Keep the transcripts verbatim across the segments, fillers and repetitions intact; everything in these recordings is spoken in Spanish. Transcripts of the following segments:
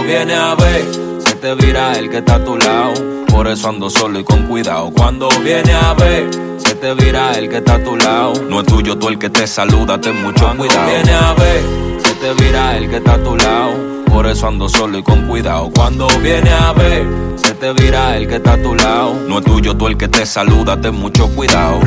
viene a ver, se te vira el que está a tu lado. Por eso ando solo y con cuidado. Cuando viene a ver, se te vira el que está a tu lado. No es tuyo tú el que te saluda, ten mucho cuando cuidado. Cuando viene a ver, se te vira el que está a tu lado. Por eso ando solo y con cuidado. Cuando viene a ver, se te vira el que está a tu lado. No es tuyo tú el que te saluda, ten mucho cuidado.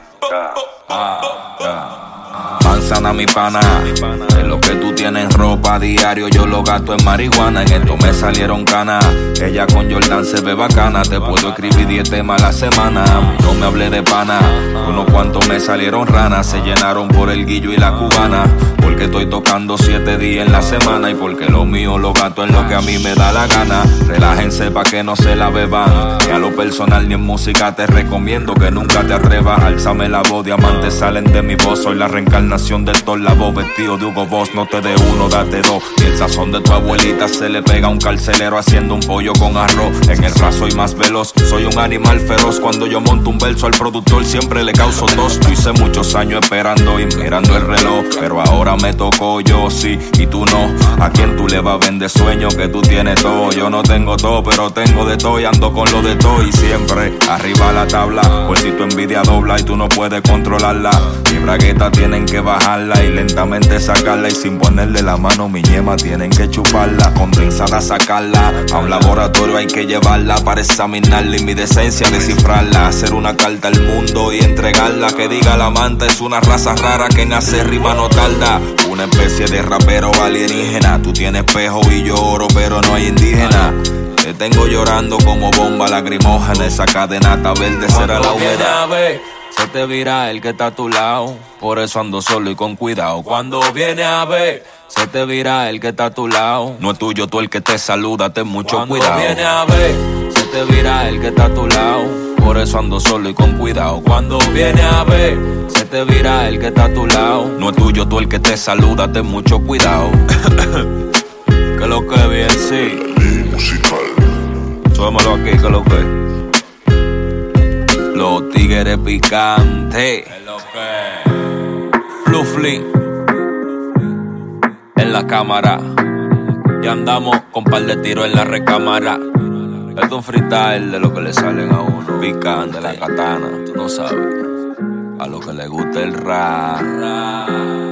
Ah, ah. Manzana mi pana, en lo que tú tienes ropa a diario yo lo gasto en marihuana. En esto me salieron canas, ella con Jordan se ve bacana. Te puedo escribir diez temas a la semana, no me hablé de pana. Unos cuantos me salieron ranas, se llenaron por el guillo y la cubana. Porque estoy tocando siete días en la semana y porque lo mío lo gasto en lo que a mí me da la gana. Relájense pa' que no se la beban, que a lo personal ni en música te recomiendo que nunca te atrevas. Álzame la voz, diamantes salen de mi voz, soy la reencarnación del Thor, la voz vestido de Hugo Boss. No te dé uno, date dos, y el sazón de tu abuelita se le pega a un carcelero haciendo un pollo con arroz. En el rap soy más veloz, soy un animal feroz. Cuando yo monto un verso al productor siempre le causo tos. Yo hice muchos años esperando y mirando el reloj, pero ahora me tocó yo sí y tú no. ¿A quién tú le vas a vender sueño que tú tienes todo? Yo no tengo todo, pero tengo de todo y ando con lo de todo. Y siempre arriba la tabla, pues si tu envidia dobla y tú no puedes controlarla, mi bragueta tienen que bajarla y lentamente sacarla. Y sin ponerle la mano mi ñema tienen que chuparla. Condensada sacarla, a un laboratorio hay que llevarla para examinarla y mi decencia descifrarla. Hacer una carta al mundo y entregarla, que diga la manta es una raza rara que nace rima no tarda. Una especie de rapero alienígena, tú tienes espejo y yo oro pero no hay indígena. Te tengo llorando como bomba lacrimógena, esa cadenata verde será la humedad. Se te vira el que está a tu lado, por eso ando solo y con cuidado. Cuando viene a ver, se te vira el que está a tu lado. No es tuyo tú el que te saluda, ten mucho Cuando cuidado. Cuando viene a ver, se te vira el que está a tu lado. Por eso ando solo y con cuidado. Cuando viene a ver, se te vira el que está a tu lado. No es tuyo tú el que te saluda, ten mucho cuidado. Que lo que bien, sí. Musical. Súbemelo aquí, que lo que los tigres picantes. Flufly en la cámara. Y andamos con par de tiros en la recámara. Es un freestyle de lo que le salen a uno. Picante, la katana, tú no sabes. A lo que le gusta el rap.